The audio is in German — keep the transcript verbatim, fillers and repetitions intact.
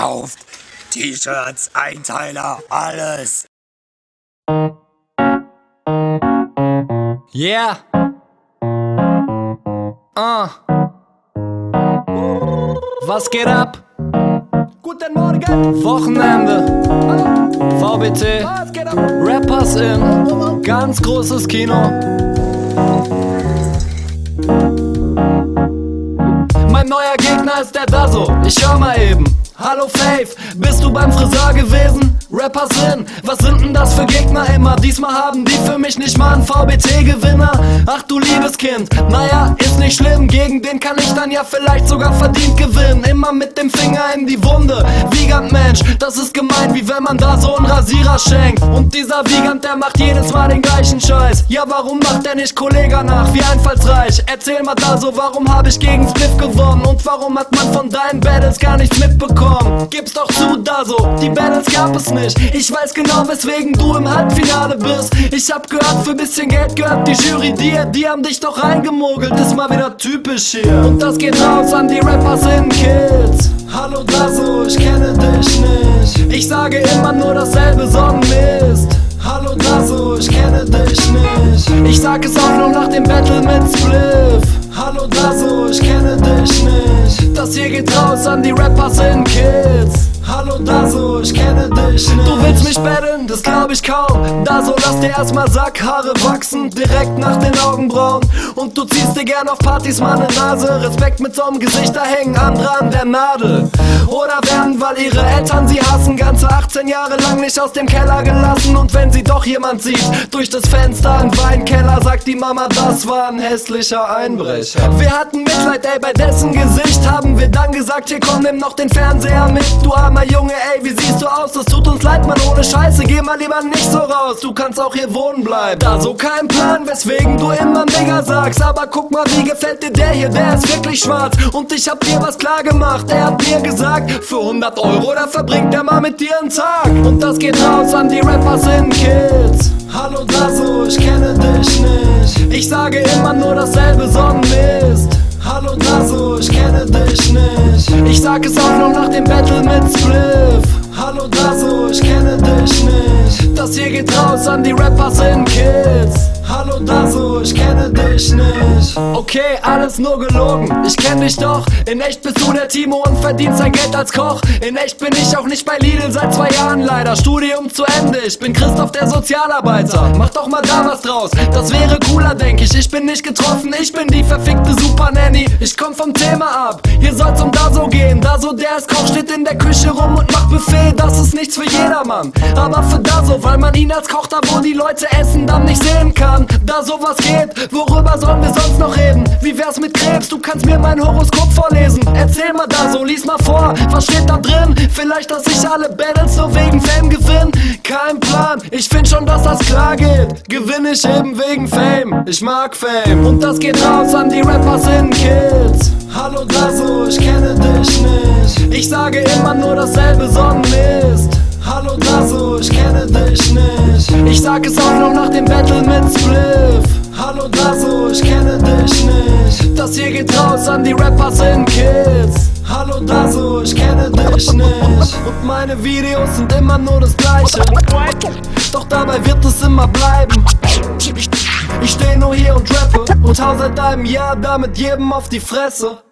gekauft. T-Shirts, Einteiler, alles. Yeah. Ah. Was geht ab? Guten Morgen. Wochenende. V B T. Was geht ab? Rappers in. Ganz großes Kino. Mein neuer Gegner ist der Dazo. Ich hör mal eben. Hallo Faith, bist du beim Friseur gewesen? Rapper sind, was sind denn das für Gegner immer? Diesmal haben die für mich nicht mal einen V B T-Gewinner. Ach du liebes Kind, naja, ist nicht schlimm. Gegen den kann ich dann ja vielleicht sogar verdient gewinnen. Immer mit dem Finger in die Wunde. Wiegand Mensch, das ist gemein, wie wenn man da so einen Rasierer schenkt. Und dieser Wiegand, der macht jedes Mal den gleichen Scheiß. Ja, warum macht der nicht Kollega nach? Wie einfallsreich. Erzähl mal da so, warum hab ich gegen Spliff gewonnen? Und warum hat man von deinen Battles gar nichts mitbekommen? Gib's doch zu, Dazo, die Battles gab es nicht. Ich weiß genau, weswegen du im Halbfinale bist. Ich hab gehört, für bisschen Geld gehört die Jury dir. Die haben dich doch reingemogelt, ist mal wieder typisch hier. Und das geht raus an die Rappers in Kids. Hallo Dazo, ich kenne dich nicht. Ich sage immer nur dasselbe, so ein Mist. Hallo Dazo, ich kenne dich nicht. Ich sag es auch noch nach dem Battle mit Spliff. Hallo Dazo, ich kenne dich nicht. Das hier geht raus an die Rappers in Kids. Hallo Dazo, ich kenne dich nicht. Du willst mich battlen? Das glaub ich kaum. Dazo, lass dir erstmal Sackhaare wachsen, direkt nach den Augenbrauen. Und du ziehst dir gern auf Partys mal ne Nase. Respekt mit so'm Gesicht, da hängen andere an der Nadel. Oder werden, weil ihre Eltern sie hassen, ganze achtzehn Jahre lang nicht aus dem Keller gelassen. Und wenn sie doch jemand sieht, durch das Fenster im Weinkeller, sagt die Mama, das war ein hässlicher Einbrecher. Wir hatten Mitleid, ey, bei dessen Gesicht haben wir dann gesagt, hier komm, nimm noch den Fernseher mit, du armer Junge, ey, wie siehst du aus? Das tut uns leid, Mann, ohne Scheiße, geh mal lieber nicht so raus, du kannst auch hier wohnen bleiben. Da so kein Plan, weswegen du immer Nigger sagst, aber guck mal, wie gefällt dir der hier, der ist wirklich schwarz. Und ich hab dir was klar gemacht, er hat mir gesagt, für hundert Euro, da verbringt er mal mit dir einen Tag. Und das geht raus an die Rappers in Kids. Hallo Dazo, ich kenne dich nicht. Ich sage immer nur dasselbe, so ein Mist. Hallo Dazo, ich kenne dich nicht. Ich sag es auch noch nach dem Battle mit Spliff. Hallo Dazo, ich kenne dich nicht. Das hier geht raus an die Rappers in Kids. Hallo Dazo, ich kenne dich nicht. Okay, alles nur gelogen, ich kenn dich doch. In echt bist du der Timo und verdienst dein Geld als Koch. In echt bin ich auch nicht bei Lidl seit zwei Jahren leider. Studium zu Ende, ich bin Christoph der Sozialarbeiter. Mach doch mal da was draus, das wäre cooler, denk ich. Ich bin nicht getroffen, ich bin die verfickte Super Nanny. Ich komm vom Thema ab, hier soll's um Dazo gehen. Dazo, der ist Koch, steht in der Küche rum und macht Buffet. Das ist nichts für jedermann, aber für Dazo, weil man ihn als Koch da, wo die Leute essen, dann nicht sehen kann. Da sowas geht, worüber sollen wir sonst noch reden? Wie wär's mit Krebs? Du kannst mir mein Horoskop vorlesen. Erzähl mal Dazo, lies mal vor, was steht da drin? Vielleicht, dass ich alle Battles nur wegen Fame gewinn? Kein Plan, ich find schon, dass das klar geht. Gewinn ich eben wegen Fame, ich mag Fame. Und das geht raus an die Rappers in Kids. Hallo Dazo, ich kenne dich nicht. Ich sage immer nur dasselbe, so ein Mist. Hallo Dazo, ich kenne dich nicht. Ich sag es auch noch nach dem Battle mit Spliff. Hallo Dazo, ich kenne dich nicht. Das hier geht raus an die Rappers in Kids. Hallo Dazo, ich kenne dich nicht. Und meine Videos sind immer nur das Gleiche, doch dabei wird es immer bleiben. Ich steh nur hier und rappe und hau seit einem Jahr damit jedem auf die Fresse.